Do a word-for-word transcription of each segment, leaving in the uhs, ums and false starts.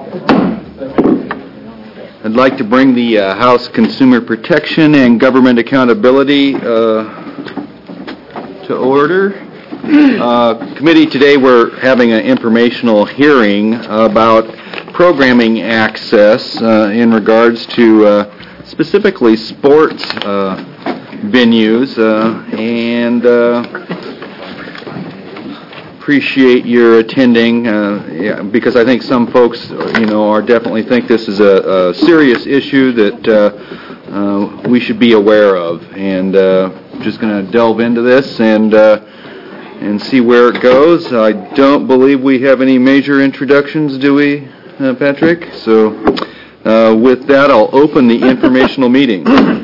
I'd like to bring the uh, House Consumer Protection and Government Accountability uh, to order. Uh, committee, today we're having an informational hearing about programming access uh, in regards to uh, specifically sports uh, venues, uh, and uh, appreciate your attending uh, yeah, because I think some folks, you know, are definitely think this is a, a serious issue that uh, uh, we should be aware of, and uh, just going to delve into this and uh, and see where it goes. I don't believe we have any major introductions, do we, uh, Patrick? So uh, with that, I'll open the informational meeting.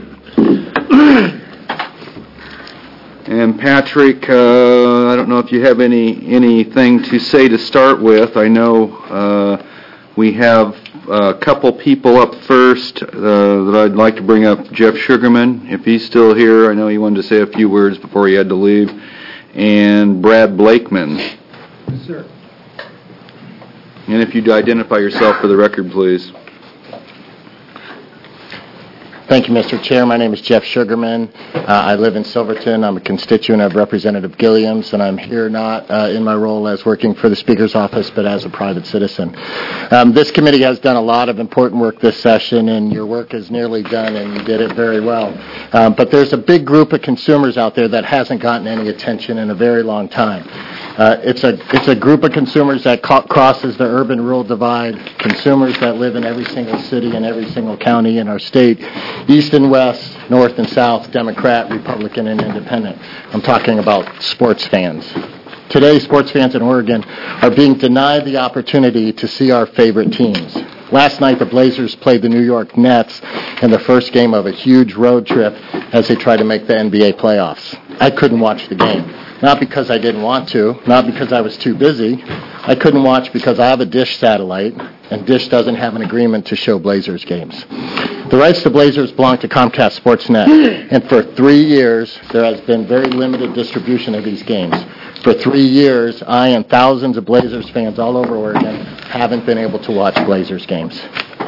And Patrick, uh, I don't know if you have any anything to say to start with. I know uh, we have a couple people up first uh, that I'd like to bring up. Jeff Sugarman, if he's still here. I know he wanted to say a few words before he had to leave. And Brad Blakeman. Yes, sir. And if you'd identify yourself for the record, please. Thank you, Mister Chair. My name is Jeff Sugarman. Uh, I live in Silverton. I'm a constituent of Representative Gilliam's, and I'm here not uh, in my role as working for the Speaker's office, but as a private citizen. Um, this committee has done a lot of important work this session, and your work is nearly done, and you did it very well. Um, but there's a big group of consumers out there that hasn't gotten any attention in a very long time. Uh, it's a it's a group of consumers that co- crosses the urban-rural divide, consumers that live in every single city and every single county in our state, east and west, north and south, Democrat, Republican, and independent. I'm talking about sports fans. Today, sports fans in Oregon are being denied the opportunity to see our favorite teams. Last night, the Blazers played the New York Nets in the first game of a huge road trip as they tried to make the N B A playoffs. I couldn't watch the game. Not because I didn't want to, not because I was too busy. I couldn't watch because I have a Dish satellite, and Dish doesn't have an agreement to show Blazers games. The rights to Blazers belong to Comcast Sportsnet, and for three years, there has been very limited distribution of these games. For three years, I and thousands of Blazers fans all over Oregon haven't been able to watch Blazers games.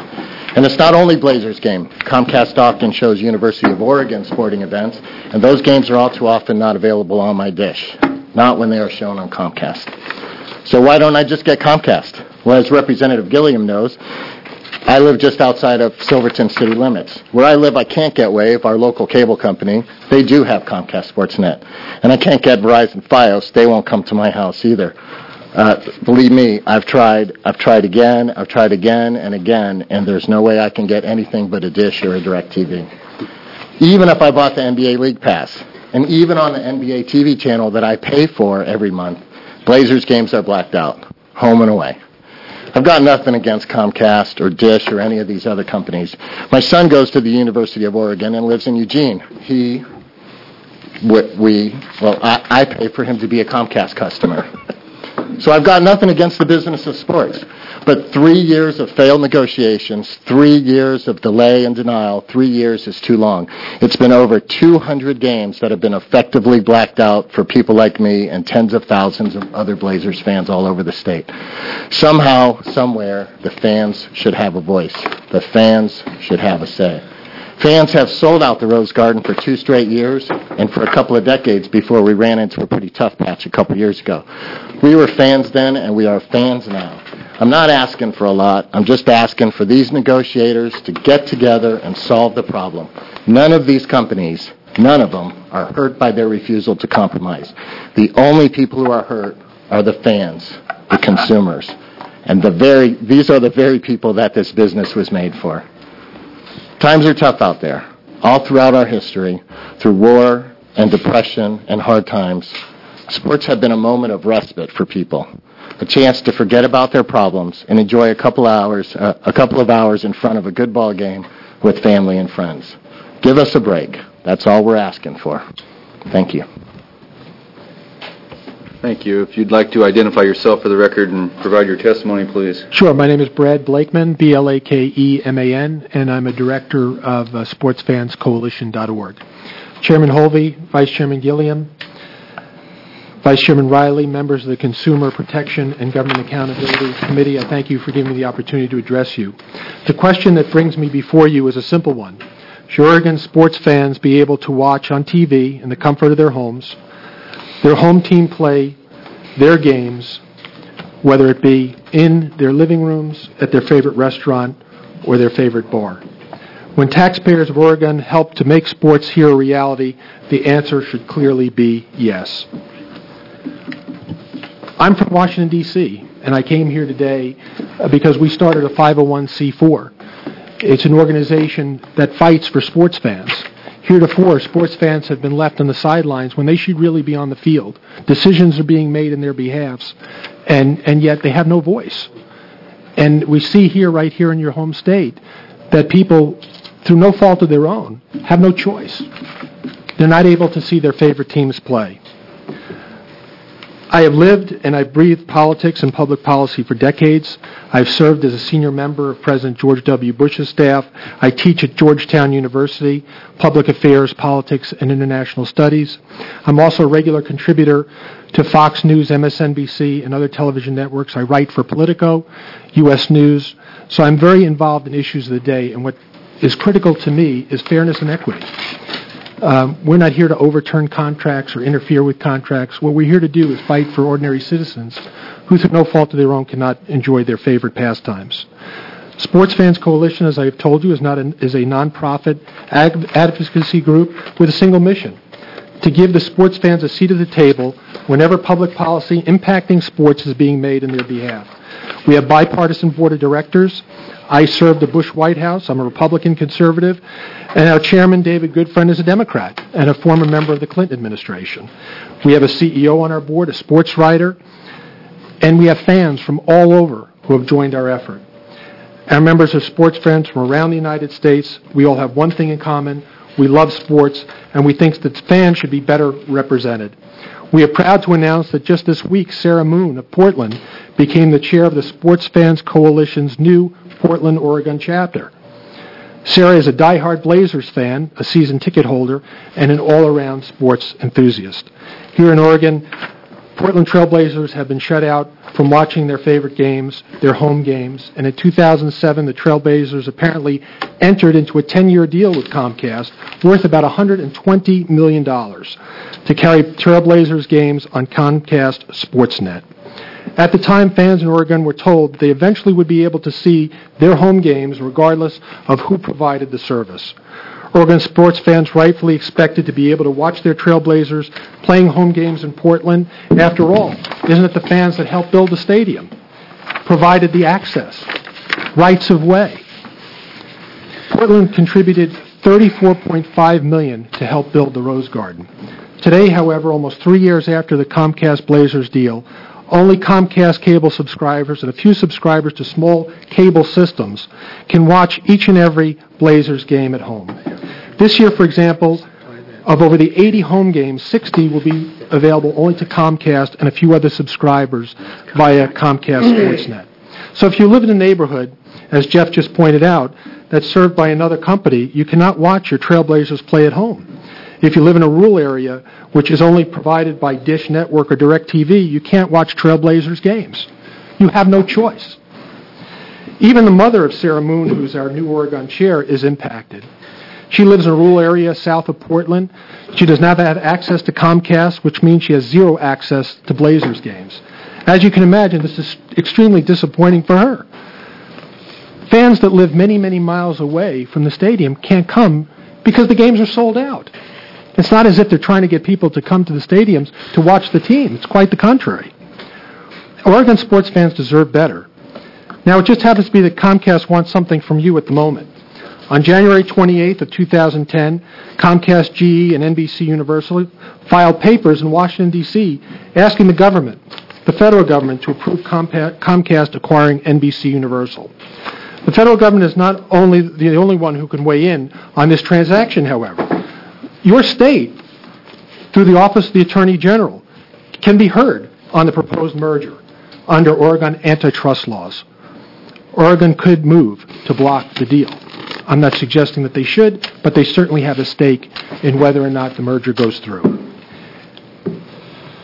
And it's not only Blazers game. Comcast often shows University of Oregon sporting events, and those games are all too often not available on my Dish, not when they are shown on Comcast. So why don't I just get Comcast? Well, as Representative Gilliam knows, I live just outside of Silverton city limits. Where I live, I can't get Wave, our local cable company. They do have Comcast Sportsnet. And I can't get Verizon Fios. They won't come to my house either. Uh, believe me, I've tried, I've tried again, I've tried again and again, and there's no way I can get anything but a Dish or a DirecTV. Even if I bought the N B A League Pass, and even on the N B A T V channel that I pay for every month, Blazers games are blacked out, home and away. I've got nothing against Comcast or Dish or any of these other companies. My son goes to the University of Oregon and lives in Eugene. He, we, well, I, I pay for him to be a Comcast customer. So I've got nothing against the business of sports. But three years of failed negotiations, three years of delay and denial, three years is too long. It's been over two hundred games that have been effectively blacked out for people like me and tens of thousands of other Blazers fans all over the state. Somehow, somewhere, the fans should have a voice. The fans should have a say. Fans have sold out the Rose Garden for two straight years and for a couple of decades before we ran into a pretty tough patch a couple years ago. We were fans then, and we are fans now. I'm not asking for a lot. I'm just asking for these negotiators to get together and solve the problem. None of these companies, none of them, are hurt by their refusal to compromise. The only people who are hurt are the fans, the consumers. And the very these are the very people that this business was made for. Times are tough out there. All throughout our history, through war and depression and hard times, sports have been a moment of respite for people, a chance to forget about their problems and enjoy a couple hours, uh, a couple of hours in front of a good ball game with family and friends. Give us a break. That's all we're asking for. Thank you. Thank you. If you'd like to identify yourself for the record and provide your testimony, please. Sure. My name is Brad Blakeman, B L A K E M A N, and I'm a director of uh, sports fans coalition dot org. Chairman Holvey, Vice Chairman Gilliam, Vice Chairman Riley, members of the Consumer Protection and Government Accountability Committee, I thank you for giving me the opportunity to address you. The question that brings me before you is a simple one. Should Oregon sports fans be able to watch on T V in the comfort of their homes, their home team play their games, whether it be in their living rooms, at their favorite restaurant, or their favorite bar? When taxpayers of Oregon help to make sports here a reality, the answer should clearly be yes. I'm from Washington, D C, and I came here today because we started a five oh one c four. It's an organization that fights for sports fans. Heretofore, sports fans have been left on the sidelines when they should really be on the field. Decisions are being made in their behalfs, and, and yet they have no voice. And we see here, right here in your home state, that people, through no fault of their own, have no choice. They're not able to see their favorite teams play. I have lived and I've breathed politics and public policy for decades. I've served as a senior member of President George W. Bush's staff. I teach at Georgetown University, Public Affairs, Politics, and International Studies. I'm also a regular contributor to Fox News, M S N B C, and other television networks. I write for Politico, U S News. So I'm very involved in issues of the day, and what is critical to me is fairness and equity. Um, we're not here to overturn contracts or interfere with contracts. What we're here to do is fight for ordinary citizens who, through no fault of their own, cannot enjoy their favorite pastimes. Sports Fans Coalition, as I have told you, is not an, is a nonprofit ag- advocacy group with a single mission: to give the sports fans a seat at the table whenever public policy impacting sports is being made in their behalf. We have bipartisan board of directors. I served the Bush White House. I'm a Republican conservative. And our chairman, David Goodfriend, is a Democrat and a former member of the Clinton administration. We have a C E O on our board, a sports writer, and we have fans from all over who have joined our effort. Our members are sports fans from around the United States. We all have one thing in common. We love sports, and we think that fans should be better represented. We are proud to announce that just this week, Sarah Moon of Portland became the chair of the Sports Fans Coalition's new Portland, Oregon chapter. Sarah is a diehard Blazers fan, a season ticket holder, and an all-around sports enthusiast. Here in Oregon, Portland Trail Blazers have been shut out from watching their favorite games, their home games, and in two thousand seven, the Trail Blazers apparently entered into a ten-year deal with Comcast worth about one hundred twenty million dollars to carry Trail Blazers games on Comcast Sportsnet. At the time, fans in Oregon were told they eventually would be able to see their home games regardless of who provided the service. Oregon sports fans rightfully expected to be able to watch their Trail Blazers playing home games in Portland. After all, isn't it the fans that helped build the stadium, provided the access, rights of way? Portland contributed thirty-four point five million dollars to help build the Rose Garden. Today, however, almost three years after the Comcast Blazers deal, only Comcast cable subscribers and a few subscribers to small cable systems can watch each and every Blazers game at home. This year, for example, of over the eighty home games, sixty will be available only to Comcast and a few other subscribers via Comcast Sportsnet. So if you live in a neighborhood, as Jeff just pointed out, that's served by another company, you cannot watch your Trail Blazers play at home. If you live in a rural area, which is only provided by Dish Network or DirecTV, you can't watch Trail Blazers games. You have no choice. Even the mother of Sarah Moon, who's our new Oregon chair, is impacted. She lives in a rural area south of Portland. She does not have access to Comcast, which means she has zero access to Blazers games. As you can imagine, this is extremely disappointing for her. Fans that live many, many miles away from the stadium can't come because the games are sold out. It's not as if they're trying to get people to come to the stadiums to watch the team. It's quite the contrary. Oregon sports fans deserve better. Now, it just happens to be that Comcast wants something from you at the moment. On January twenty-eighth of two thousand ten, Comcast, G E, and N B C Universal filed papers in Washington, D C, asking the government, the federal government, to approve Comcast acquiring N B C Universal. The federal government is not only the only one who can weigh in on this transaction, however. Your state, through the Office of the Attorney General, can be heard on the proposed merger under Oregon antitrust laws. Oregon could move to block the deal. I'm not suggesting that they should, but they certainly have a stake in whether or not the merger goes through.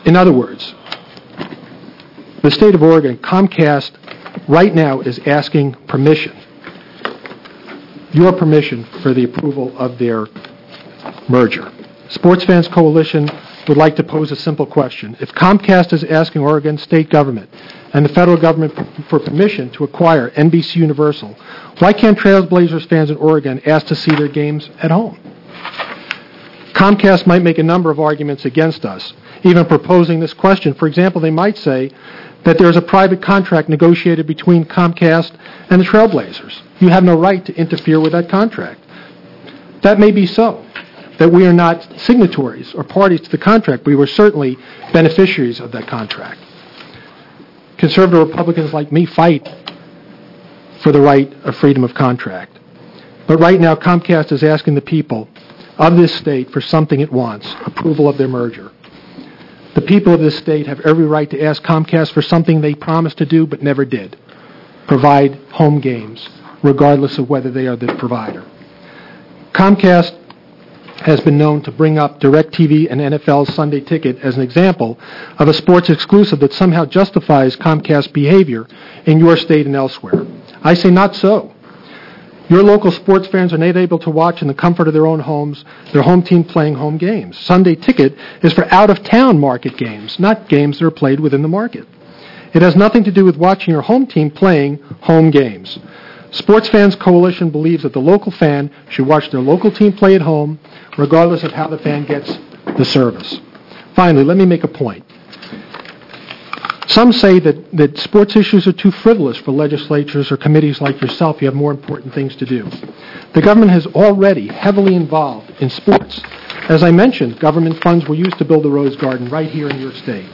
In other words, the state of Oregon, Comcast, right now is asking permission, your permission for the approval of their merger. Sports Fans Coalition would like to pose a simple question. If Comcast is asking Oregon state government and the federal government for permission to acquire N B C Universal, why can't Trailblazers fans in Oregon ask to see their games at home? Comcast might make a number of arguments against us, even proposing this question. For example, they might say that there is a private contract negotiated between Comcast and the Trailblazers. You have no right to interfere with that contract. That may be so, that we are not signatories or parties to the contract. We were certainly beneficiaries of that contract. Conservative Republicans like me fight for the right of freedom of contract. But right now, Comcast is asking the people of this state for something it wants, approval of their merger. The people of this state have every right to ask Comcast for something they promised to do but never did, provide home games, regardless of whether they are the provider. Comcast has been known to bring up DirecTV and N F L's Sunday Ticket as an example of a sports exclusive that somehow justifies Comcast behavior in your state and elsewhere. I say not so. Your local sports fans are not able to watch in the comfort of their own homes, their home team playing home games. Sunday Ticket is for out-of-town market games, not games that are played within the market. It has nothing to do with watching your home team playing home games. Sports Fans Coalition believes that the local fan should watch their local team play at home, regardless of how the fan gets the service. Finally, let me make a point. Some say that, that sports issues are too frivolous for legislatures or committees like yourself. You have more important things to do. The government has already heavily involved in sports. As I mentioned, government funds were used to build the Rose Garden right here in your state.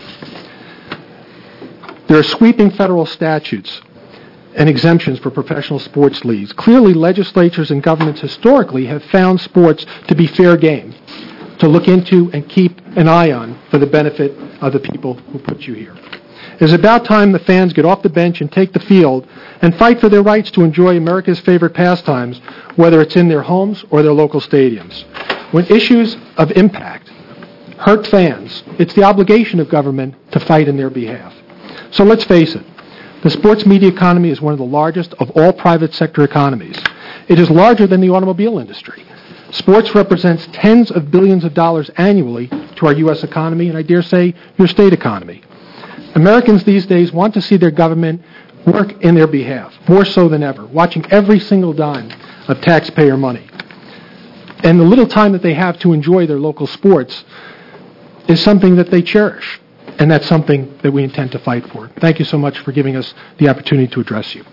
There are sweeping federal statutes and exemptions for professional sports leagues. Clearly, legislatures and governments historically have found sports to be fair game, to look into and keep an eye on for the benefit of the people who put you here. It is about time the fans get off the bench and take the field and fight for their rights to enjoy America's favorite pastimes, whether it's in their homes or their local stadiums. When issues of impact hurt fans, it's the obligation of government to fight in their behalf. So let's face it, the sports media economy is one of the largest of all private sector economies. It is larger than the automobile industry. Sports represents tens of billions of dollars annually to our U S economy, and I dare say your state economy. Americans these days want to see their government work in their behalf, more so than ever, watching every single dime of taxpayer money. And the little time that they have to enjoy their local sports is something that they cherish, and that's something that we intend to fight for. Thank you so much for giving us the opportunity to address you.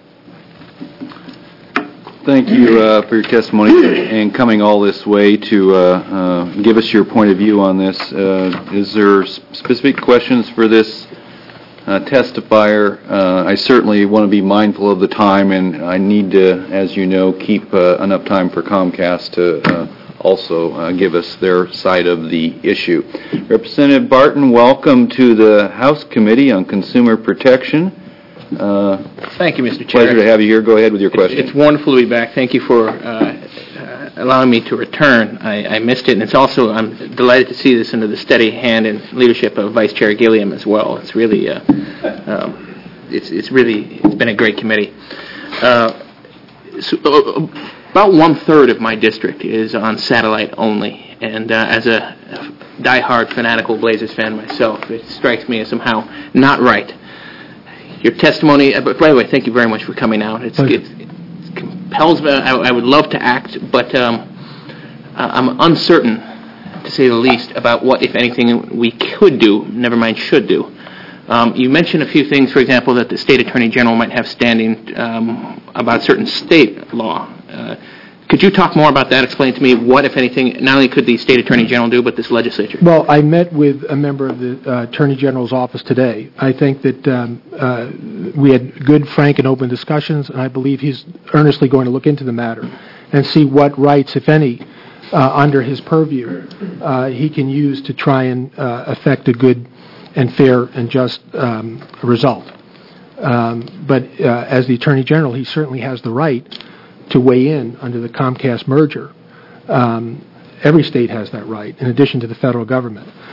Thank you uh, for your testimony and coming all this way to uh, uh, give us your point of view on this. Uh, is there specific questions for this Uh, testifier? Uh, I certainly want to be mindful of the time, and I need to, as you know, keep uh, enough time for Comcast to uh, also uh, give us their side of the issue. Representative Barton, welcome to the House Committee on Consumer Protection. Uh, Thank you, Mister Chair. Pleasure to have you here. Go ahead with your question. It's, it's wonderful to be back. Thank you for uh, uh, allowing me to return. I, I missed it, and it's also, I'm delighted to see this under the steady hand and leadership of Vice Chair Gilliam as well. It's really, uh, um, it's it's really, it's been a great committee. Uh, so, uh, about one third of my district is on satellite only, and uh, as a diehard fanatical Blazers fan myself, it strikes me as somehow not right. Your testimony, uh, but by the way, thank you very much for coming out. It's, it's, it compels me. I, I would love to act, but um, I'm uncertain, to say the least, about what, if anything, we could do, never mind should do. Um, you mentioned a few things, for example, that the State Attorney General might have standing um, about certain state law. Uh, Could you talk more about that? Explain to me what, if anything, not only could the State Attorney General do, but this legislature? Well, I met with a member of the uh, Attorney General's office today. I think that um, uh, we had good, frank, and open discussions, and I believe he's earnestly going to look into the matter and see what rights, if any, uh, under his purview, uh, he can use to try and uh, effect a good and fair and just um, result. Um, but uh, as the Attorney General, he certainly has the right to weigh in under the Comcast merger. Um, every state has that right, in addition to the federal government.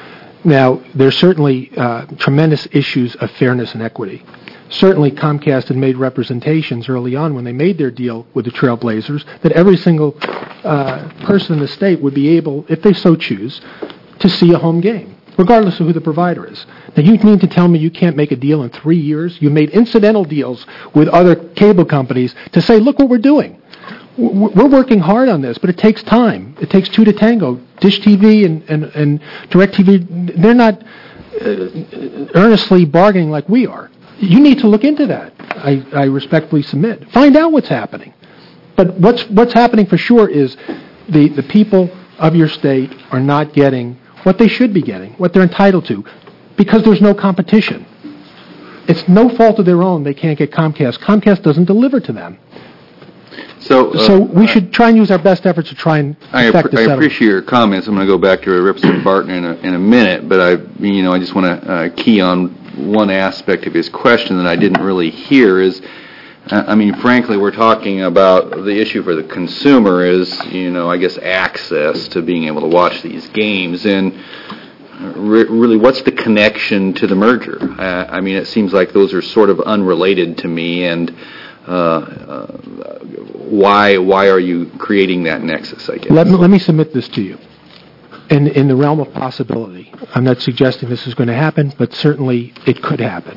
Now, there's certainly uh, tremendous issues of fairness and equity. Certainly, Comcast had made representations early on when they made their deal with the Trailblazers that every single uh, person in the state would be able, if they so choose, to see a home game, regardless of who the provider is. Now, you mean to tell me you can't make a deal in three years? You made incidental deals with other cable companies to say, look what we're doing. We're working hard on this, but it takes time. It takes two to tango. Dish T V and, and, and DirecTV, they're not uh, earnestly bargaining like we are. You need to look into that, I, I respectfully submit. Find out what's happening. But what's what's happening for sure is the, the people of your state are not getting what they should be getting, what they're entitled to, because there's no competition. It's no fault of their own they can't get Comcast. Comcast doesn't deliver to them. So, uh, so we should try and use our best efforts to try and I, affect appre- the I settlement. appreciate your comments. I'm going to go back to Representative Barton in a, in a minute, but I, you know, I just want to uh, key on one aspect of his question that I didn't really hear. Is, uh, I mean, frankly, we're talking about the issue for the consumer is, you know, I guess access to being able to watch these games, and re- really, what's the connection to the merger? Uh, I mean, it seems like those are sort of unrelated to me, and. Uh, uh, why why are you creating that nexus, I guess? Let me, let me submit this to you. In, in the realm of possibility, I'm not suggesting this is going to happen, but certainly it could happen.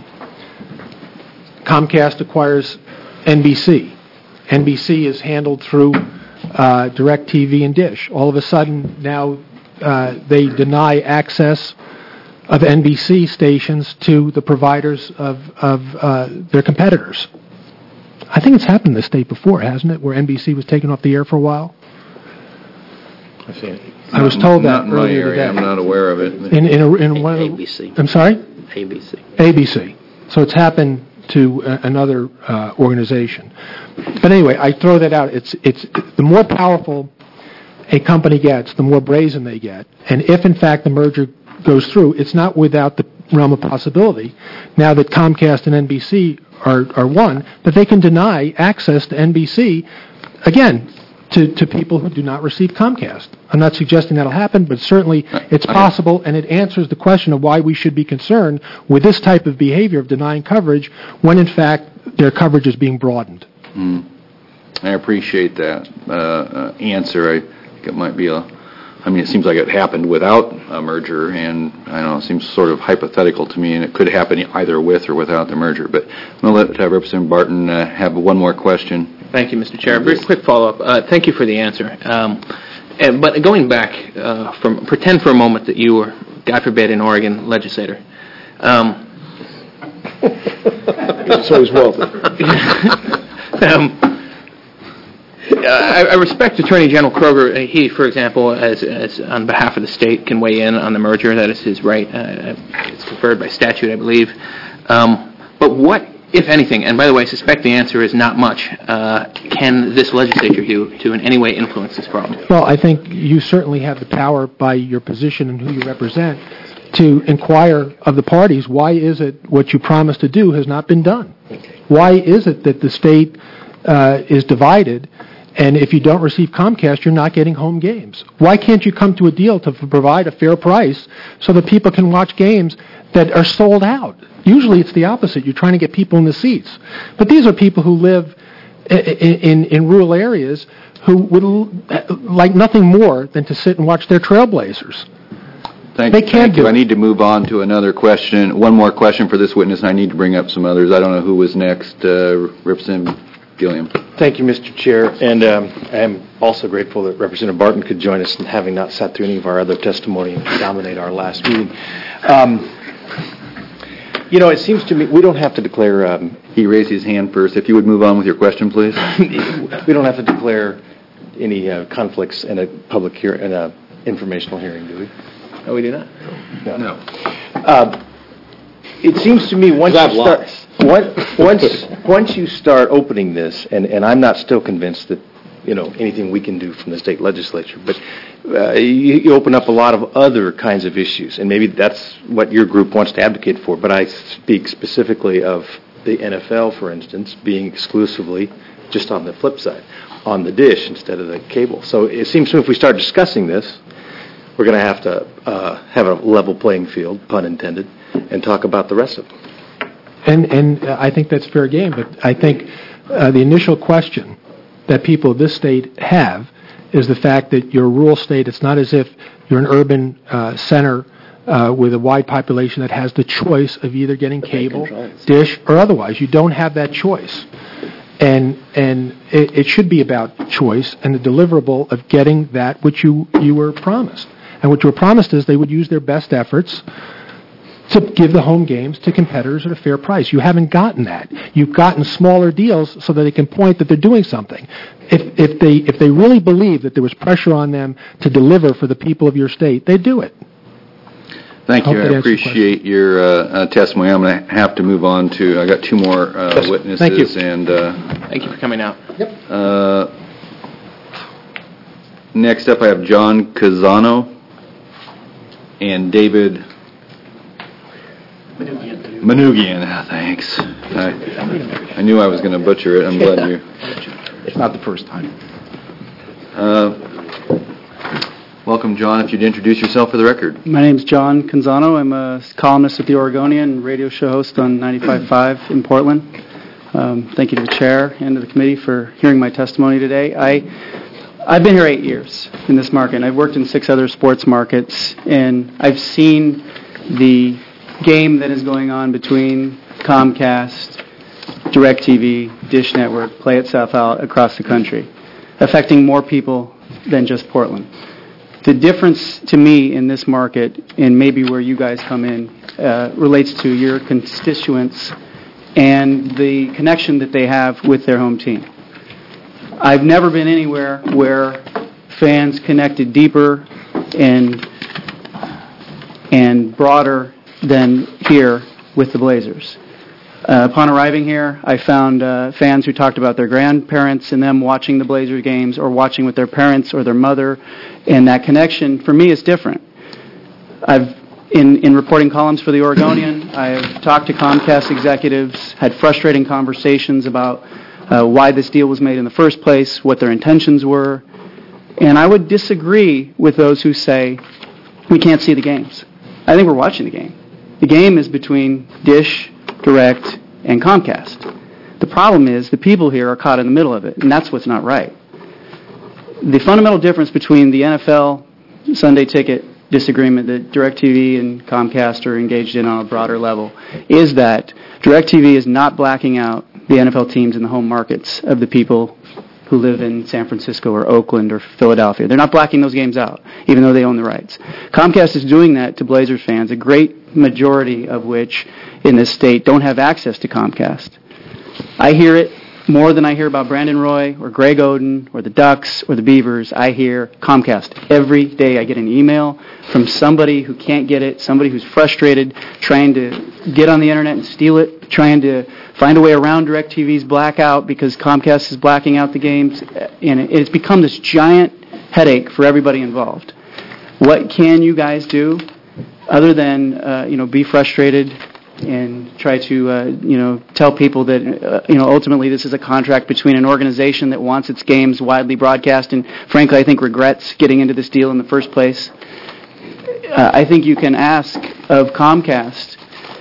Comcast acquires N B C. N B C is handled through uh, DirecTV and Dish. All of a sudden, now uh, they deny access of N B C stations to the providers of, of uh, their competitors. I think it's happened in the state before, hasn't it, where N B C was taken off the air for a while? I've seen it. I was told Not that in my earlier area. today. I'm not aware of it. In, in, a, in one of the, A B C. I'm sorry? A B C. A B C. So it's happened to uh, another uh, organization. But anyway, I throw that out. It's it's the more powerful a company gets, the more brazen they get. And if, in fact, the merger goes through, it's not without the realm of possibility, now that Comcast and N B C are, are one, that they can deny access to N B C, again, to, to people who do not receive Comcast. I'm not suggesting that'll happen, but certainly it's possible, and it answers the question of why we should be concerned with this type of behavior of denying coverage when, in fact, their coverage is being broadened. Mm. I appreciate that uh, uh, answer. I think it might be a, I mean, it seems like it happened without a merger, and I don't know, it seems sort of hypothetical to me, and it could happen either with or without the merger. But I'm going to let uh, Representative Barton uh, have one more question. Thank you, Mister Chair. Very quick follow-up. Uh, thank you for the answer. Um, and, but going back, uh, from pretend for a moment that you were, God forbid, an Oregon legislator. Um, It's always welcome. um, I, I respect Attorney General Kroger. He, for example, as, as on behalf of the state, can weigh in on the merger. That is his right. Uh, it's conferred by statute, I believe. Um, but what, if anything, and by the way, I suspect the answer is not much, uh, can this legislature do to in any way influence this problem? Well, I think you certainly have the power by your position and who you represent to inquire of the parties, why is it what you promised to do has not been done? Why is it that the state uh, is divided, and if you don't receive Comcast, you're not getting home games? Why can't you come to a deal to f- provide a fair price so that people can watch games that are sold out? Usually it's the opposite. You're trying to get people in the seats. But these are people who live in, in, in rural areas who would l- like nothing more than to sit and watch their Trailblazers. Thank They you. can't Thank you. do I it. need to move on to another question. One more question for this witness, and I need to bring up some others. I don't know who was next. Uh, Representative Gilliam. Thank you, Mister Chair, and um, I am also grateful that Representative Barton could join us, and having not sat through any of our other testimony and dominate our last meeting. Um, you know, it seems to me we don't have to declare. Um, He raised his hand first. If you would move on with your question, please. we don't have to declare any uh, conflicts in a public hear in a informational hearing, do we? Oh, we do not? No. Uh, it seems to me once you start, once, once, once you start opening this, and, and I'm not still convinced that, you know, anything we can do from the state legislature, but uh, you, you open up a lot of other kinds of issues, and maybe that's what your group wants to advocate for, but I speak specifically of the N F L, for instance, being exclusively just on the flip side, on the dish instead of the cable. So it seems to me if we start discussing this, we're going to have to uh, have a level playing field, pun intended, and talk about the rest of them. And, and uh, I think that's fair game, but I think uh, the initial question that people of this state have is the fact that you're a rural state. It's not as if you're an urban uh, center uh, with a wide population that has the choice of either getting cable, dish, or otherwise. You don't have that choice. And and it, it should be about choice and the deliverable of getting that which you, you were promised. And what you were promised is they would use their best efforts to give the home games to competitors at a fair price. You haven't gotten that. You've gotten smaller deals so that they can point that they're doing something. If if they if they really believe that there was pressure on them to deliver for the people of your state, they'd do it. Thank Hope you. that I answers your appreciate your uh, uh, testimony. I'm going to have to move on to, I got two more uh, Yes. witnesses. Thank you. And uh, Thank you for coming out. uh, next up, I have John Casano and David Manugian. Ah, thanks. I, I knew I was going to butcher it. I'm glad you. It's not the first time. Uh, welcome, John. If you'd introduce yourself for the record. My name's John Canzano. I'm a columnist at The Oregonian and radio show host on ninety-five point five in Portland. Um, thank you to the chair and to the committee for hearing my testimony today. I, I've been here eight years in this market, and I've worked in six other sports markets, and I've seen the game that is going on between Comcast, DirecTV, Dish Network play itself out across the country, affecting more people than just Portland. The difference to me in this market, and maybe where you guys come in, uh, relates to your constituents and the connection that they have with their home team. I've never been anywhere where fans connected deeper and and broader than here with the Blazers. Uh, upon arriving here, I found uh, fans who talked about their grandparents and them watching the Blazers games or watching with their parents or their mother, and that connection, for me, is different. I've, in, in reporting columns for The Oregonian, I've talked to Comcast executives, had frustrating conversations about uh, why this deal was made in the first place, what their intentions were, and I would disagree with those who say, we can't see the games. I think we're watching the game. The game is between Dish, Direct, and Comcast. The problem is the people here are caught in the middle of it, and that's what's not right. The fundamental difference between the N F L Sunday ticket disagreement that DirecTV and Comcast are engaged in on a broader level is that DirecTV is not blacking out the N F L teams in the home markets of the people who live in San Francisco or Oakland or Philadelphia. They're not blacking those games out, even though they own the rights. Comcast is doing that to Blazers fans, a great majority of which in this state don't have access to Comcast. I hear it more than I hear about Brandon Roy or Greg Oden or the Ducks or the Beavers. I hear Comcast. Every day I get an email from somebody who can't get it, somebody who's frustrated, trying to get on the internet and steal it, trying to find a way around DirecTV's blackout because Comcast is blacking out the games, and it's become this giant headache for everybody involved. What can you guys do other than uh, you know be frustrated and try to uh, you know tell people that uh, you know ultimately this is a contract between an organization that wants its games widely broadcast and frankly I think regrets getting into this deal in the first place? Uh, I think you can ask of Comcast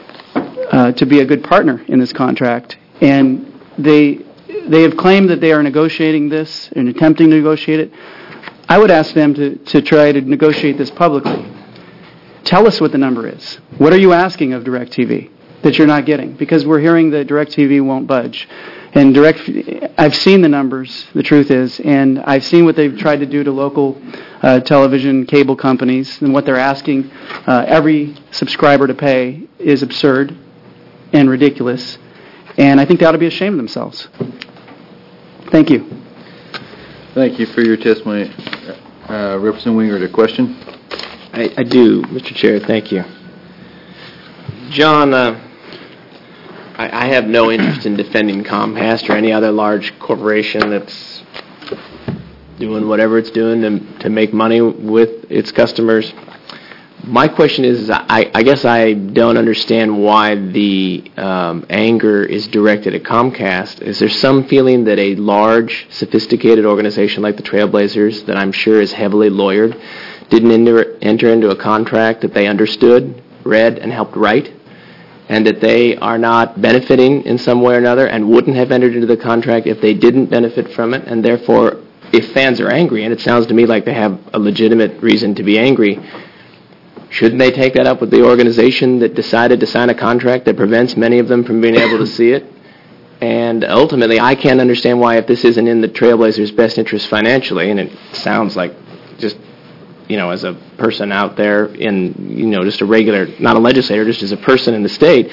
Uh, to be a good partner in this contract, and they they have claimed that they are negotiating this and attempting to negotiate it. I would ask them to, to try to negotiate this publicly. Tell us what the number is. What are you asking of DirecTV that you're not getting? Because we're hearing that DirecTV won't budge. And Direct, I've seen the numbers, the truth is, and I've seen what they've tried to do to local uh, television cable companies, and what they're asking uh, every subscriber to pay is absurd and ridiculous, and I think they ought to be ashamed of themselves. Thank you. Thank you for your testimony. Uh, Representative Wingert, a question? I, I do, Mister Chair. Thank you. John, uh, I, I have no interest in defending Comcast or any other large corporation that's doing whatever it's doing to, to make money with its customers. My question is, I, I guess I don't understand why the um, anger is directed at Comcast. Is there some feeling that a large, sophisticated organization like the Trailblazers, that I'm sure is heavily lawyered, didn't enter, enter into a contract that they understood, read, and helped write, and that they are not benefiting in some way or another and wouldn't have entered into the contract if they didn't benefit from it, and therefore, if fans are angry, and it sounds to me like they have a legitimate reason to be angry, shouldn't they take that up with the organization that decided to sign a contract that prevents many of them from being able to see it? And ultimately, I can't understand why, if this isn't in the Trailblazers' best interest financially, and it sounds like just, you know, as a person out there in, you know, just a regular, not a legislator, just as a person in the state,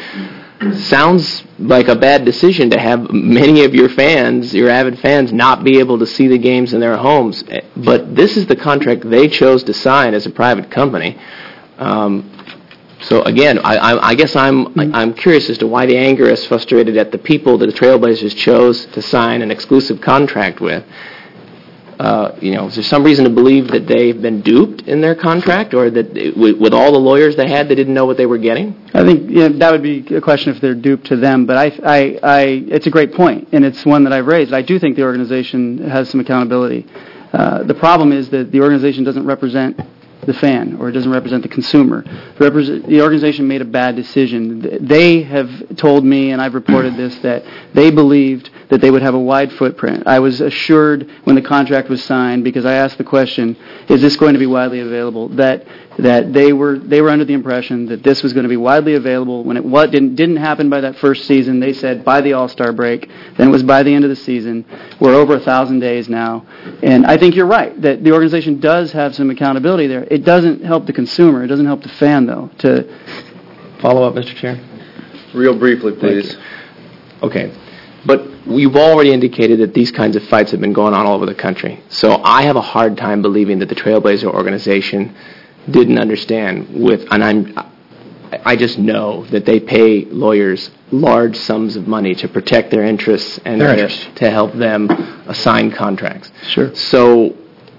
sounds like a bad decision to have many of your fans, your avid fans, not be able to see the games in their homes. But this is the contract they chose to sign as a private company. Um, so again, I, I, I guess I'm I'm curious as to why the anger is frustrated at the people that the Trailblazers chose to sign an exclusive contract with. Uh, you know, is there some reason to believe that they've been duped in their contract, or that it, with, with all the lawyers they had, they didn't know what they were getting? I think yeah, that would be a question if they're duped to them. But I, I, I, it's a great point, and it's one that I've raised. I do think the organization has some accountability. Uh, the problem is that the organization doesn't represent the fan, or it doesn't represent the consumer. The, represent, the organization made a bad decision. They have told me, and I've reported this, that they believed that they would have a wide footprint. I was assured when the contract was signed, because I asked the question, is this going to be widely available, that that they were they were under the impression that this was going to be widely available. When it what didn't didn't happen by that first season, they said by the All-Star break. Then it was by the end of the season. We're over a thousand days now, and I think you're right that the organization does have some accountability there. It doesn't help the consumer. It doesn't help the fan, though. To follow up, Mister Chair. Real briefly, please. Okay. But you've already indicated that these kinds of fights have been going on all over the country. So I have a hard time believing that the Trailblazer organization didn't understand with, and I'm, I just know that they pay lawyers large sums of money to protect their interests and to, to help them assign contracts. Sure. So,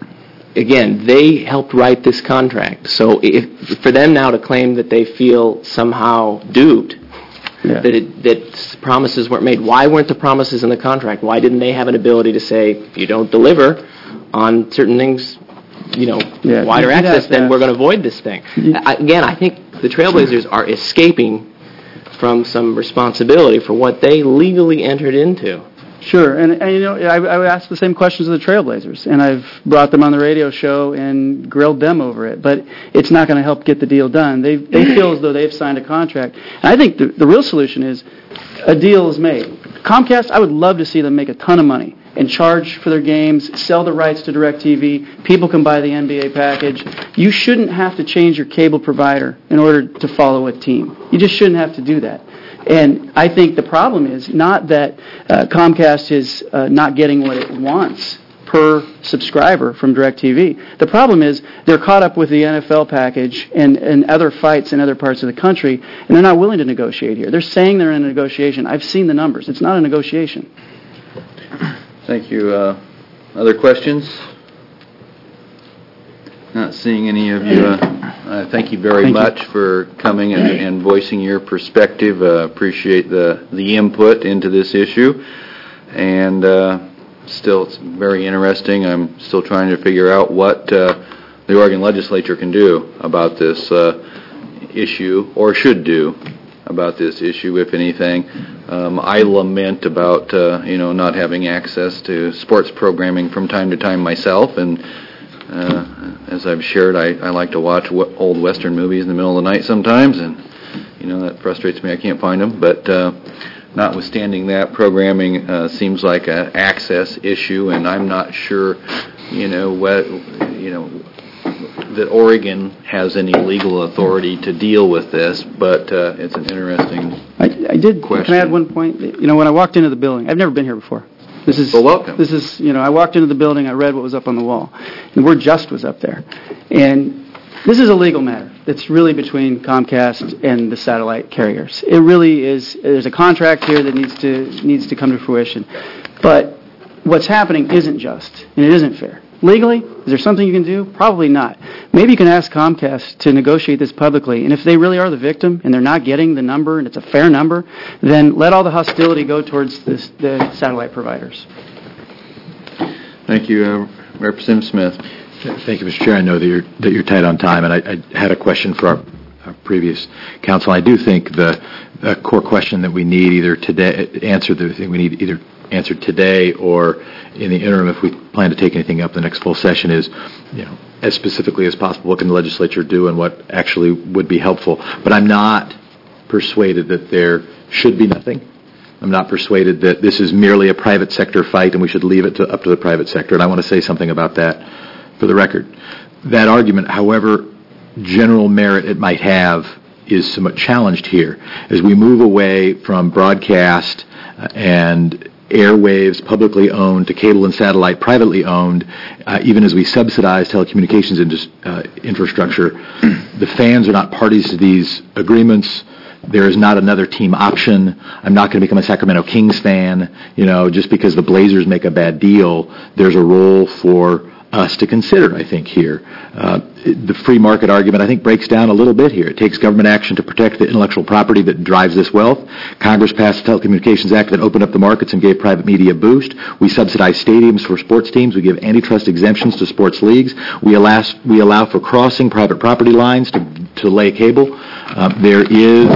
again, they helped write this contract. So if, for them now to claim that they feel somehow duped, Yeah. That, it, that promises weren't made. Why weren't the promises in the contract? Why didn't they have an ability to say, if you don't deliver on certain things, you know, yeah. wider you access, that, then yeah. we're going to avoid this thing. Yeah. I, again, I think the Trailblazers are escaping from some responsibility for what they legally entered into. Sure, and, and you know, I, I would ask the same questions of the Trailblazers, and I've brought them on the radio show and grilled them over it, but it's not going to help get the deal done. They they feel as though they've signed a contract. And I think the, the real solution is a deal is made. Comcast, I would love to see them make a ton of money and charge for their games, sell the rights to DirecTV, people can buy the N B A package. You shouldn't have to change your cable provider in order to follow a team. You just shouldn't have to do that. And I think the problem is not that uh, Comcast is uh, not getting what it wants per subscriber from DirecTV. The problem is they're caught up with the N F L package and, and other fights in other parts of the country, and they're not willing to negotiate here. They're saying they're in a negotiation. I've seen the numbers. It's not a negotiation. Thank you. Uh, other questions? Not seeing any of you. Uh, uh, thank you very thank much you. for coming and, and voicing your perspective. Uh, appreciate the, the input into this issue. And uh, still, it's very interesting. I'm still trying to figure out what uh, the Oregon legislature can do about this uh, issue, or should do about this issue, if anything. Um, I lament about, uh, you know, not having access to sports programming from time to time myself, and Uh, as I've shared, I, I like to watch w- old Western movies in the middle of the night sometimes, and, you know, that frustrates me. I can't find them. But uh, notwithstanding that, programming uh, seems like an access issue, and I'm not sure, you know, what, you know, that Oregon has any legal authority to deal with this, but uh, it's an interesting I, I did. question. Can I add one point? You know, when I walked into the building, I've never been here before. This is, well, welcome. This is, you know, I walked into the building, I read what was up on the wall. The word just was up there. And this is a legal matter. It's really between Comcast and the satellite carriers. It really is, there's a contract here that needs to needs to come to fruition. But what's happening isn't just, and it isn't fair. Legally, is there something you can do? Probably not. Maybe you can ask Comcast to negotiate this publicly, and if they really are the victim and they're not getting the number and it's a fair number, then let all the hostility go towards this, the satellite providers. Thank you, uh, Representative Smith. Thank you, Mister Chair. I know that you're, that you're tight on time, and I, I had a question for our, our previous counsel. I do think the, the core question that we need either today, answer the thing we need either answered today or in the interim, if we plan to take anything up the next full session, is, you know, as specifically as possible, what can the legislature do and what actually would be helpful. But I'm not persuaded that there should be nothing. I'm not persuaded that this is merely a private sector fight and we should leave it to, up to the private sector, and I want to say something about that for the record. That argument, however general merit it might have, is somewhat challenged here. As we move away from broadcast uh, and airwaves publicly owned to cable and satellite privately owned, uh, even as we subsidize telecommunications indus- uh, infrastructure, the fans are not parties to these agreements. There is not another team option. I'm not going to become a Sacramento Kings fan, you know, just because the Blazers make a bad deal. There's a role for us to consider, I think, here. Uh, the free market argument, I think, breaks down a little bit here. It takes government action to protect the intellectual property that drives this wealth. Congress passed the Telecommunications Act that opened up the markets and gave private media a boost. We subsidize stadiums for sports teams. We give antitrust exemptions to sports leagues. We allow, we allow for crossing private property lines to, to lay cable. Uh, there is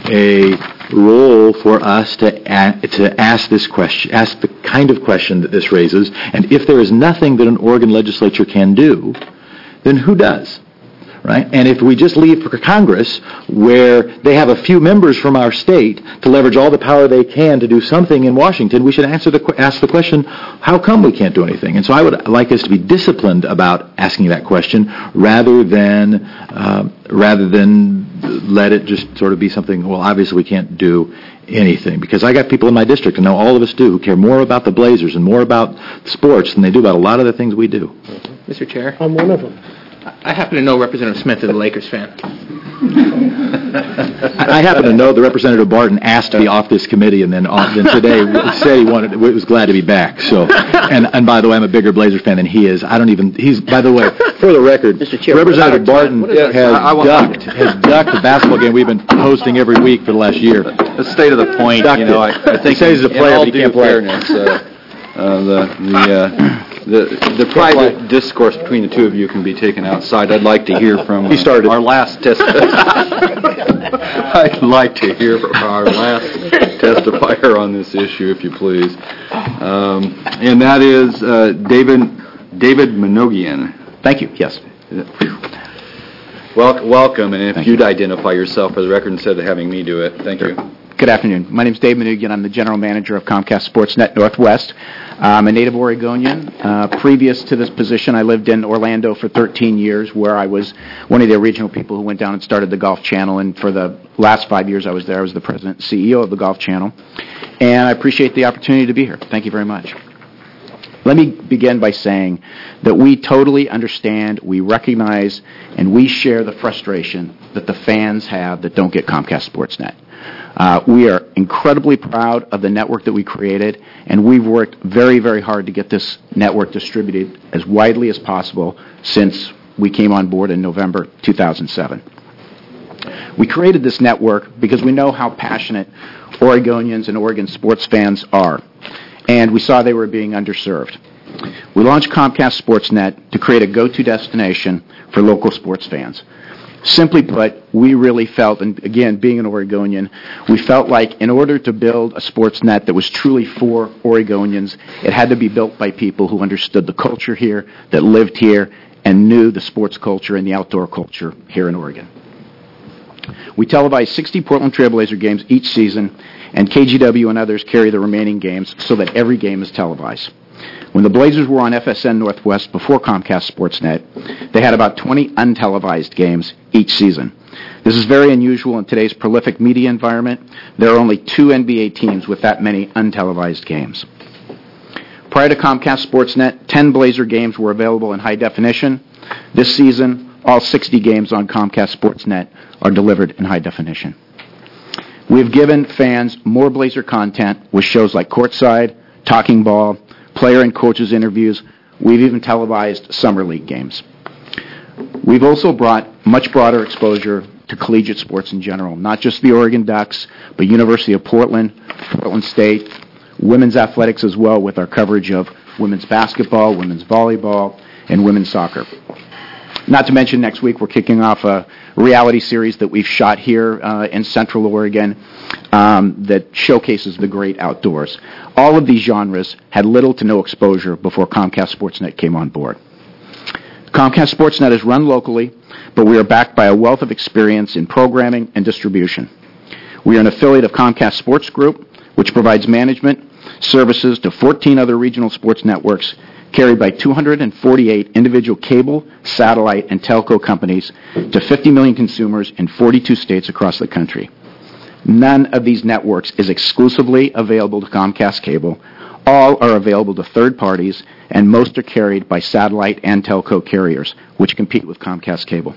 a role for us to a- to ask this question, ask the kind of question that this raises, and if there is nothing that an Oregon legislature can do, then who does? Right? And if we just leave for Congress, where they have a few members from our state to leverage all the power they can to do something in Washington, we should answer the ask the question, how come we can't do anything? And so I would like us to be disciplined about asking that question, rather than uh, rather than let it just sort of be something, well, obviously we can't do anything. Because I got people in my district, and I know all of us do, who care more about the Blazers and more about sports than they do about a lot of the things we do. Mister Chair? I'm one of them. I happen to know Representative Smith is a Lakers fan. I happen to know that Representative Barton asked to be off this committee, and then, off, then today said he wanted, was glad to be back. So, and and by the way, I'm a bigger Blazers fan than he is. I don't even. He's by the way, for the record, Mister Chair, Representative Barton has has ducked has ducked the basketball game we've been hosting every week for the last year. The state of the point, Ducked you know, I, it. I think He says he's a in player, all but he due can't play. fairness, uh, uh, the the, uh, the the private discourse between the two of you can be taken outside. I'd like to hear from uh, He started. our last test. I'd like to hear from our last testifier on this issue, if you please, um, and that is uh, David David Manogian. Thank you. Yes. Wel- welcome, and if Thank you'd you. identify yourself for the record instead of having me do it, thank you. Good afternoon. My name is Dave Manogian. I'm the general manager of Comcast Sportsnet Northwest. I'm a native Oregonian. Uh, previous to this position, I lived in Orlando for thirteen years, where I was one of the original people who went down and started the Golf Channel. And for the last five years I was there, I was the president and C E O of the Golf Channel. And I appreciate the opportunity to be here. Thank you very much. Let me begin by saying that we totally understand, we recognize, and we share the frustration that the fans have that don't get Comcast Sportsnet. Uh, we are incredibly proud of the network that we created, and we've worked very, very hard to get this network distributed as widely as possible since we came on board in November two thousand seven. We created this network because we know how passionate Oregonians and Oregon sports fans are, and we saw they were being underserved. We launched Comcast Sportsnet to create a go-to destination for local sports fans. Simply put, we really felt, and again, being an Oregonian, we felt like in order to build a sports net that was truly for Oregonians, it had to be built by people who understood the culture here, that lived here, and knew the sports culture and the outdoor culture here in Oregon. We televise sixty Portland Trailblazer games each season, and K G W and others carry the remaining games so that every game is televised. When the Blazers were on F S N Northwest before Comcast Sportsnet, they had about twenty untelevised games each season. This is very unusual in today's prolific media environment. There are only two N B A teams with that many untelevised games. Prior to Comcast Sportsnet, ten Blazer games were available in high definition. This season, all sixty games on Comcast Sportsnet are delivered in high definition. We've given fans more Blazer content with shows like Courtside, Talking Ball, player and coaches interviews. We've even televised summer league games. We've also brought much broader exposure to collegiate sports in general, not just the Oregon Ducks, but University of Portland, Portland State, women's athletics as well, with our coverage of women's basketball, women's volleyball, and women's soccer. Not to mention, next week we're kicking off a reality series that we've shot here uh, in Central Oregon um, that showcases the great outdoors. All of these genres had little to no exposure before Comcast Sportsnet came on board. Comcast Sportsnet is run locally, but we are backed by a wealth of experience in programming and distribution. We are an affiliate of Comcast Sports Group, which provides management services to fourteen other regional sports networks carried by two hundred forty-eight individual cable, satellite, and telco companies to fifty million consumers in forty-two states across the country. None of these networks is exclusively available to Comcast Cable. All are available to third parties, and most are carried by satellite and telco carriers, which compete with Comcast Cable.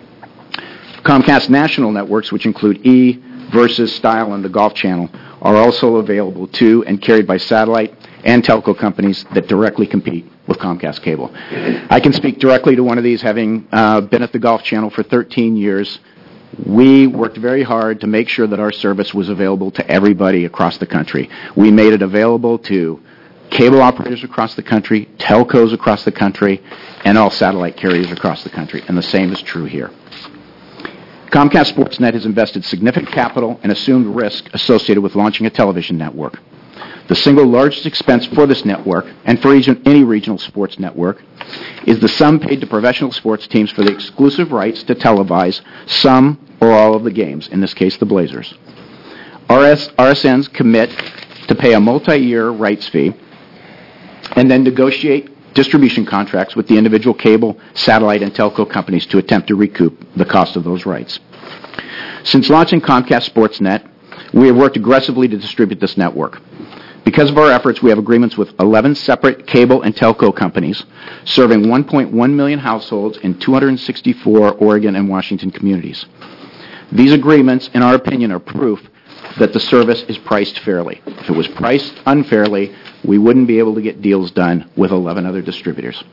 Comcast national networks, which include E!, Versus, Style, and the Golf Channel, are also available to and carried by satellite and telco companies that directly compete with Comcast Cable. I can speak directly to one of these, having uh, been at the Golf Channel for thirteen years. We worked very hard to make sure that our service was available to everybody across the country. We made it available to cable operators across the country, telcos across the country, and all satellite carriers across the country, and the same is true here. Comcast Sportsnet has invested significant capital and assumed risk associated with launching a television network. The single largest expense for this network, and for any regional sports network, is the sum paid to professional sports teams for the exclusive rights to televise some or all of the games, in this case the Blazers. R S, R S Ns commit to pay a multi-year rights fee and then negotiate distribution contracts with the individual cable, satellite, and telco companies to attempt to recoup the cost of those rights. Since launching Comcast Sportsnet, we have worked aggressively to distribute this network. Because of our efforts, we have agreements with eleven separate cable and telco companies, serving one point one million households in two hundred sixty-four Oregon and Washington communities. These agreements, in our opinion, are proof that the service is priced fairly. If it was priced unfairly, we wouldn't be able to get deals done with eleven other distributors.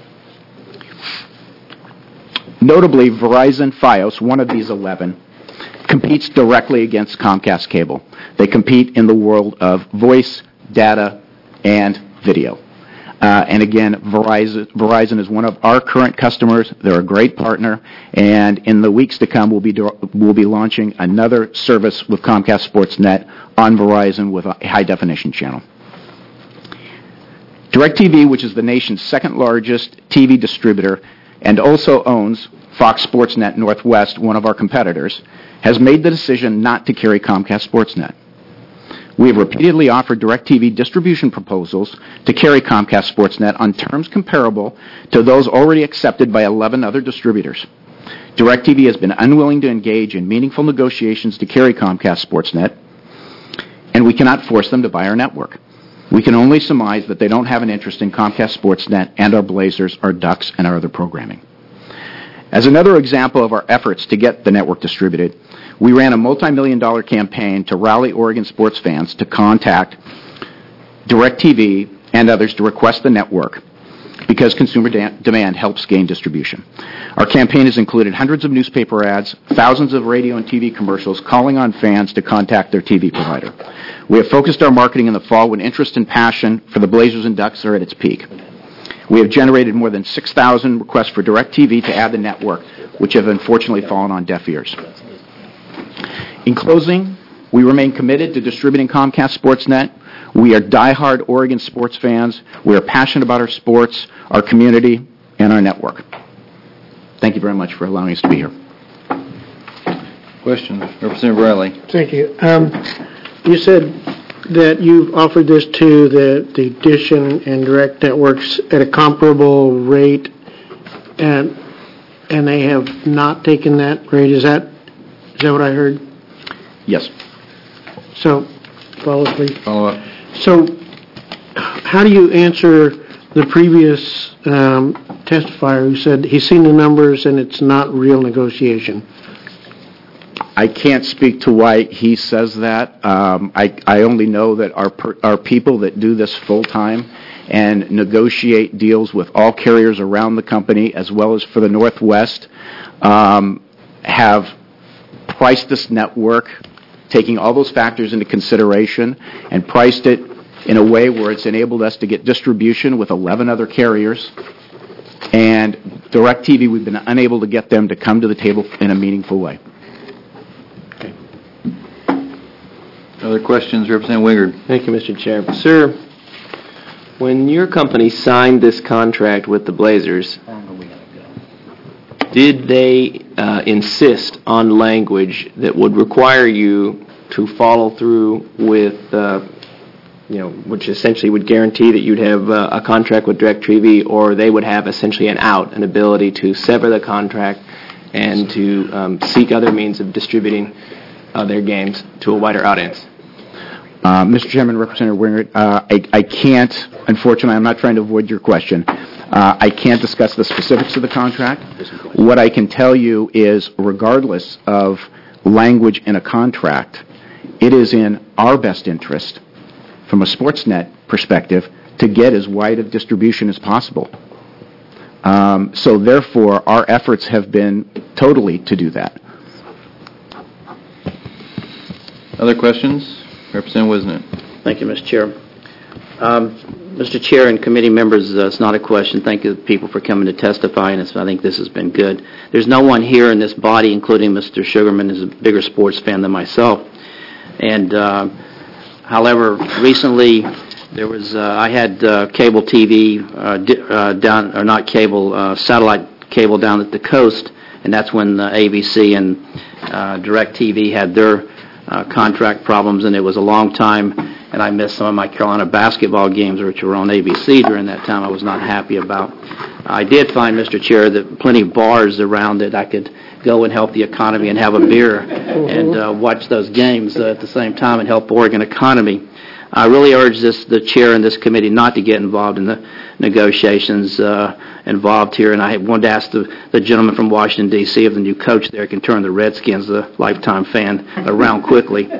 Notably, Verizon Fios, one of these eleven, competes directly against Comcast Cable. They compete in the world of voice, data, and video. Uh, and again, Verizon, Verizon is one of our current customers. They're a great partner, and in the weeks to come, we'll be do- we'll be launching another service with Comcast Sportsnet on Verizon with a high-definition channel. DirecTV, which is the nation's second largest T V distributor and also owns Fox Sportsnet Northwest, one of our competitors, has made the decision not to carry Comcast Sportsnet. We have repeatedly offered DirecTV distribution proposals to carry Comcast Sportsnet on terms comparable to those already accepted by eleven other distributors. DirecTV has been unwilling to engage in meaningful negotiations to carry Comcast Sportsnet, and we cannot force them to buy our network. We can only surmise that they don't have an interest in Comcast Sportsnet and our Blazers, our Ducks, and our other programming. As another example of our efforts to get the network distributed, we ran a multi-million dollar campaign to rally Oregon sports fans to contact DirecTV and others to request the network because consumer da- demand helps gain distribution. Our campaign has included hundreds of newspaper ads, thousands of radio and T V commercials calling on fans to contact their T V provider. We have focused our marketing in the fall when interest and passion for the Blazers and Ducks are at its peak. We have generated more than six thousand requests for DirecTV to add the network, which have unfortunately fallen on deaf ears. In closing, we remain committed to distributing Comcast Sportsnet. We are diehard Oregon sports fans. We are passionate about our sports, our community, and our network. Thank you very much for allowing us to be here. Question, Representative Riley. Thank you. Um, you said that you've offered this to the, the Dish and, and Direct networks at a comparable rate, and and they have not taken that rate. Is that is that what I heard? Yes. So, follow up, please. Follow up. So, how do you answer the previous um, testifier who said he's seen the numbers and it's not real negotiation? I can't speak to why he says that. Um, I, I only know that our per, our people that do this full time and negotiate deals with all carriers around the company, as well as for the Northwest, um, have priced this network, taking all those factors into consideration, and priced it in a way where it's enabled us to get distribution with eleven other carriers And DirecTV, we've been unable to get them to come to the table in a meaningful way. Other questions, Representative Wingard? Thank you, Mister Chair. Sir, when your company signed this contract with the Blazers, did they uh, insist on language that would require you to follow through with, uh, you know, which essentially would guarantee that you'd have uh, a contract with DirecTV, or they would have essentially an out, an ability to sever the contract and to um, seek other means of distributing uh, their games to a wider audience? Uh, Mister Chairman, Representative Wingert, uh, I, I can't, unfortunately, I'm not trying to avoid your question. Uh, I can't discuss the specifics of the contract. What I can tell you is, regardless of language in a contract, it is in our best interest, from a Sportsnet perspective, to get as wide of distribution as possible. Um, so therefore, our efforts have been totally to do that. Other questions? Representative Wisnett. Thank you, Mister Chair. Um, Mister Chair and committee members, uh, it's not a question. Thank you, people, for coming to testify, and it's, I think this has been good. There's no one here in this body, including Mister Sugarman, who's a bigger sports fan than myself. And, uh, however, recently there was, uh, I had uh, cable T V uh, di- uh, down, or not cable, uh, satellite cable down at the coast, and that's when uh, A B C and uh, DirecTV had their uh, contract problems, and it was a long time. And I missed some of my Carolina basketball games, which were on A B C during that time. I was not happy about. I did find, Mister Chair, that plenty of bars around that I could go and help the economy and have a beer and uh, watch those games uh, at the same time and help Oregon economy. I really urge this, the chair and this committee not to get involved in the negotiations uh, involved here. And I wanted to ask the, the gentleman from Washington, D C if the new coach there can turn the Redskins, the lifetime fan, around quickly.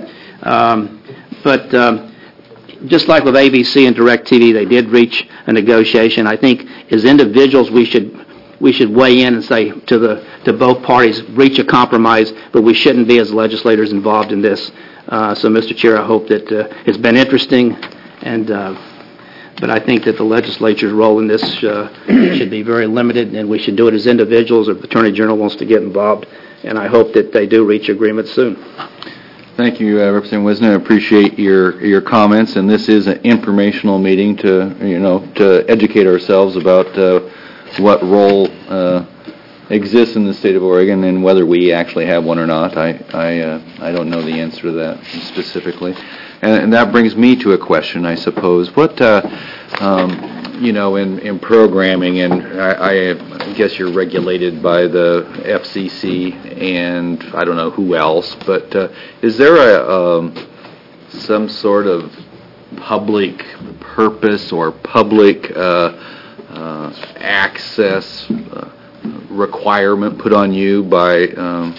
Um, but... Um, Just like with A B C and DirecTV, they did reach a negotiation. I think as individuals, we should we should weigh in and say to the to both parties, reach a compromise, but we shouldn't be as legislators involved in this. Uh, so, Mister Chair, I hope that uh, it's been interesting, and uh, but I think that the legislature's role in this uh, should be very limited, and we should do it as individuals. If the Attorney General wants to get involved, and I hope that they do reach agreement soon. Thank you, uh, Representative Wisner. I appreciate your your comments, and this is an informational meeting to you know to educate ourselves about uh, what role uh, exists in the state of Oregon and whether we actually have one or not. I I uh, I don't know the answer to that specifically, and, and that brings me to a question, I suppose. What uh, um, you know in in programming, and I, I guess you're regulated by the F C C and I don't know who else, but uh, is there a um, some sort of public purpose or public uh, uh, access uh, requirement put on you by um,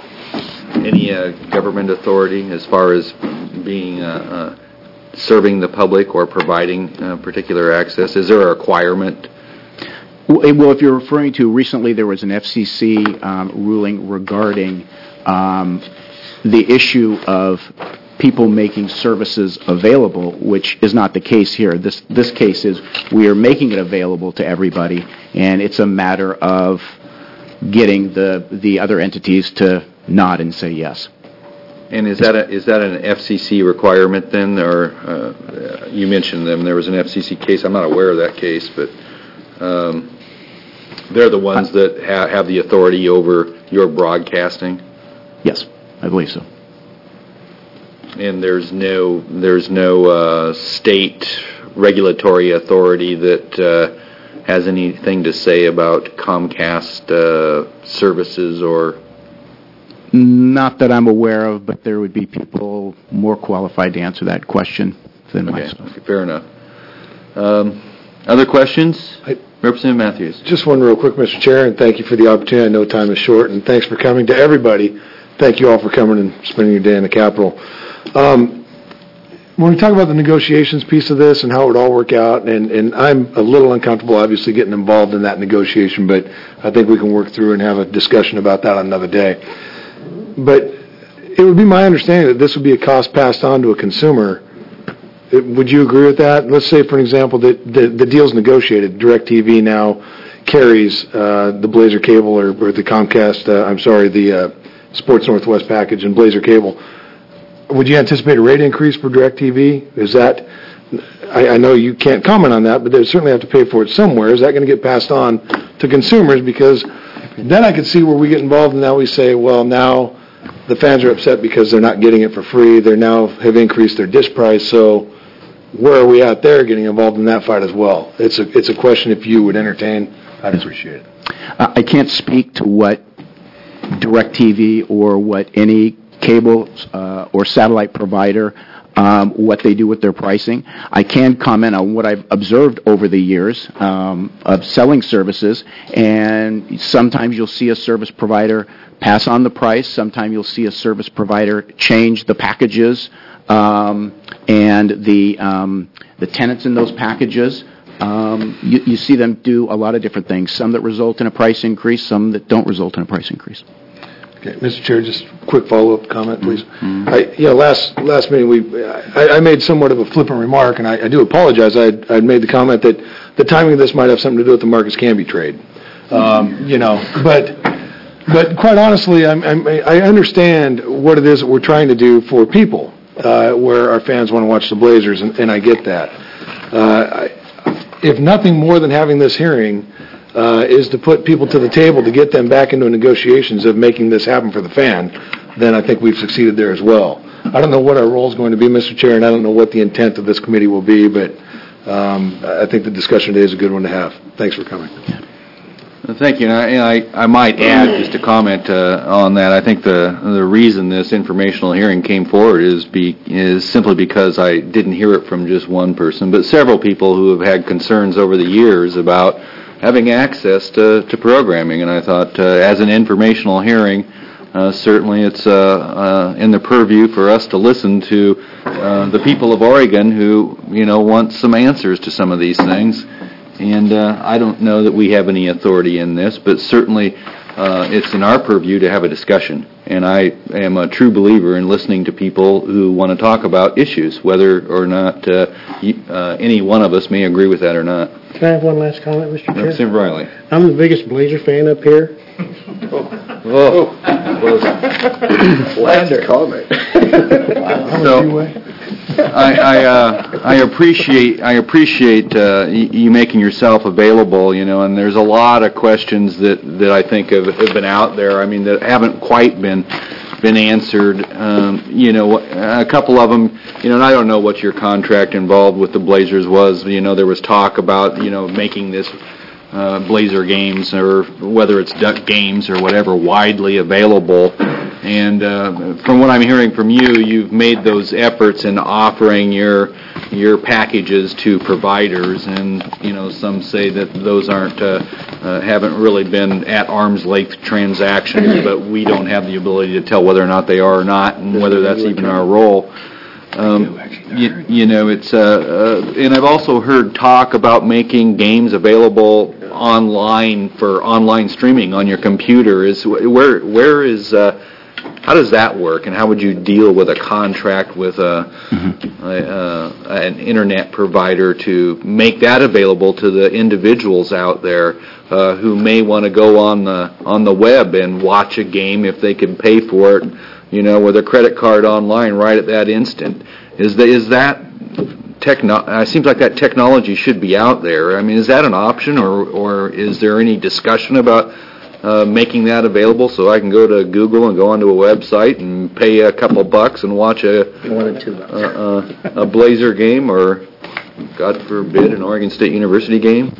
any uh, government authority as far as being uh, uh, serving the public or providing uh, particular access? Is there a requirement? Well, if you're referring to recently, there was an F C C um, ruling regarding um, the issue of people making services available, which is not the case here. This this case is we are making it available to everybody, and it's a matter of getting the the other entities to nod and say yes. And is that a, is that an F C C requirement then, or uh, you mentioned them? There was an F C C case. I'm not aware of that case, but. Um, They're the ones that ha- have the authority over your broadcasting? Yes, I believe so. And there's no there's no uh, state regulatory authority that uh, has anything to say about Comcast uh, services or? Not that I'm aware of, but there would be people more qualified to answer that question than okay. myself. Okay, fair enough. Um, other questions? I- Representative Matthews. Just one real quick, Mister Chair, and thank you for the opportunity. I know time is short, and thanks for coming. To everybody, thank you all for coming and spending your day in the Capitol. Um, when we talk about the negotiations piece of this and how it would all work out, and, and I'm a little uncomfortable, obviously, getting involved in that negotiation, but I think we can work through and have a discussion about that on another day. But it would be my understanding that this would be a cost passed on to a consumer. Would you agree with that? Let's say, for example, that the, the deal's negotiated. DirecTV now carries uh, the Blazer Cable or, or the Comcast, uh, I'm sorry, the uh, Sports Northwest package and Blazer Cable. Would you anticipate a rate increase for DirecTV? Is that, I, I know you can't comment on that, but they certainly have to pay for it somewhere. Is that going to get passed on to consumers? Because then I could see where we get involved and now we say, well, now the fans are upset because they're not getting it for free. They now have increased their dish price, so where are we out there getting involved in that fight as well? It's a, it's a question if you would entertain. I'd appreciate it. Uh, I can't speak to what DirecTV or what any cable uh, or satellite provider, um, what they do with their pricing. I can comment on what I've observed over the years um, of selling services, and sometimes you'll see a service provider pass on the price. Sometimes you'll see a service provider change the packages um, and the um, the tenants in those packages. Um, you, you see them do a lot of different things, some that result in a price increase, some that don't result in a price increase. Okay, Mister Chair, just a quick follow-up comment, please. Mm-hmm. I, you know, last last meeting we, I, I made somewhat of a flippant remark, and I, I do apologize. I I made the comment that the timing of this might have something to do with the Marcus Camby trade. Um, you know, but but quite honestly, I'm, I'm, I understand what it is that we're trying to do for people, uh, where our fans want to watch the Blazers, and, and I get that. Uh, I, if nothing more than having this hearing. Uh, is to put people to the table to get them back into negotiations of making this happen for the fan, then I think we've succeeded there as well. I don't know what our role is going to be, Mister Chair, and I don't know what the intent of this committee will be, but um, I think the discussion today is a good one to have. Thanks for coming. Thank you. And I, and I, I might add just a comment uh, on that. I think the the reason this informational hearing came forward is be is simply because I didn't hear it from just one person, but several people who have had concerns over the years about having access to, to programming, and I thought uh, as an informational hearing, uh, certainly it's uh, uh, in the purview for us to listen to uh, the people of Oregon who, you know, want some answers to some of these things. And uh, I don't know that we have any authority in this, but certainly uh, it's in our purview to have a discussion. And I am a true believer in listening to people who want to talk about issues, whether or not uh, uh, any one of us may agree with that or not. Can I have one last comment, Mister Chair? Representative Riley. I'm the biggest Blazer fan up here. Oh, Last comment. So, I I, uh, I appreciate I appreciate uh, y- you making yourself available, you know, and there's a lot of questions that, that I think have, have been out there. I mean, that haven't quite been been answered. Um, you know, a couple of them, you know, and I don't know what your contract involved with the Blazers was. You know, there was talk about, you know, making this uh, Blazer games, or whether it's Duck games or whatever, widely available. And uh, from what I'm hearing from you, you've made those efforts in offering your your packages to providers, and you know, some say that those aren't uh, uh, haven't really been at arm's length transactions, but we don't have the ability to tell whether or not they are or not, and whether that's even our role. Um, you, you know, it's uh, uh, and I've also heard talk about making games available online for online streaming on your computer. Is where where is uh, how does that work, and how would you deal with a contract with a, mm-hmm. a, uh, an internet provider to make that available to the individuals out there uh, who may want to go on the on the web and watch a game if they can pay for it, you know, with a credit card online right at that instant? Is the, is that techno? It seems like that technology should be out there. I mean, is that an option, or or is there any discussion about Uh, making that available so I can go to Google and go onto a website and pay a couple bucks and watch a More than two bucks. uh, uh, a Blazer game, or, God forbid, an Oregon State University game?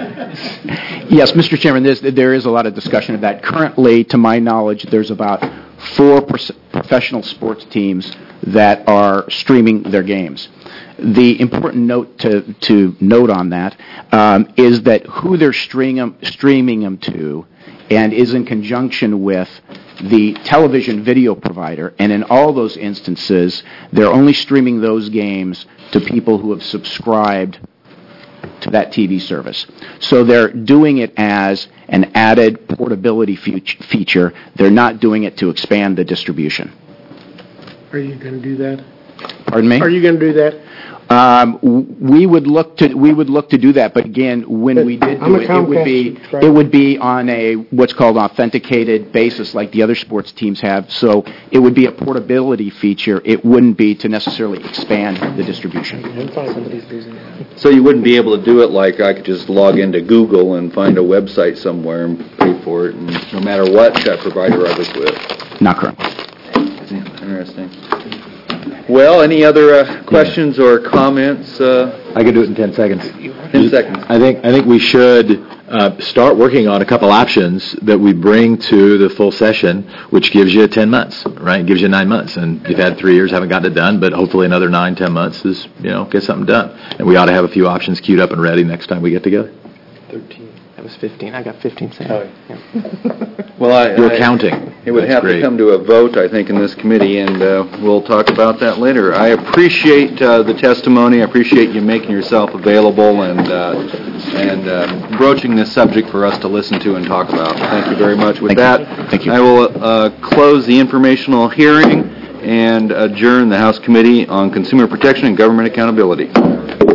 Yes, Mister Chairman, there's, there is a lot of discussion of that. Currently, to my knowledge, there's about four pro- professional sports teams that are streaming their games. The important note to, to note on that um, is that who they're streaming them, streaming them to and is in conjunction with the television video provider, and in all those instances, they're only streaming those games to people who have subscribed to that T V service. So they're doing it as an added portability feature. They're not doing it to expand the distribution. Are you going to do that? Pardon me? Are you going to do that? Um, w- we would look to we would look to do that, but again, when we did I'm do a it, it would be Comcast subscriber. it would be on a what's called authenticated basis, like the other sports teams have. So it would be a portability feature. It wouldn't be to necessarily expand the distribution. So you wouldn't be able to do it like I could just log into Google and find a website somewhere and pay for it, and no matter what uh, provider I was with. Not currently. Interesting. Well, any other uh, questions or comments? Uh, I could do it in ten seconds. ten seconds. I think, I think we should uh, start working on a couple options that we bring to the full session, which gives you ten months, right? Gives you nine months. And you've had three years, haven't gotten it done, but hopefully another nine, ten months is, you know, get something done. And we ought to have a few options queued up and ready next time we get together. thirteen. That was fifteen. I got fifteen seconds. Well, I, You're I- counting. It would That's have to great. come to a vote, I think, in this committee, and uh, we'll talk about that later. I appreciate uh, the testimony. I appreciate you making yourself available and uh, and uh, broaching this subject for us to listen to and talk about. Thank you very much. With Thank you. that, Thank you. I will uh, close the informational hearing and adjourn the House Committee on Consumer Protection and Government Accountability.